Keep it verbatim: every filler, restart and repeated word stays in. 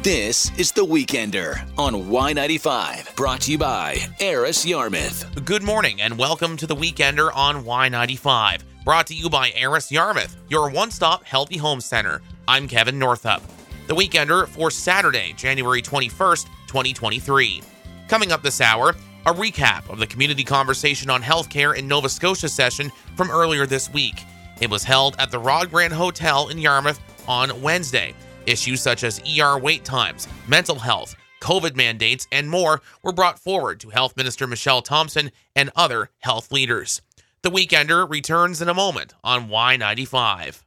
This is The Weekender on Y ninety-five, brought to you by Aris Yarmouth. Good morning and welcome to The Weekender on Y ninety-five, brought to you by Aris Yarmouth, your one-stop healthy home center. I'm Kevin Northup. The Weekender for Saturday, January twenty-first, twenty twenty-three. Coming up this hour, a recap of the community conversation on healthcare in Nova Scotia session from earlier this week. It was held at the Rod Grand Hotel in Yarmouth on Wednesday. Issues such as E R wait times, mental health, COVID mandates, and more were brought forward to Health Minister Michelle Thompson and other health leaders. The Weekender returns in a moment on Y ninety-five.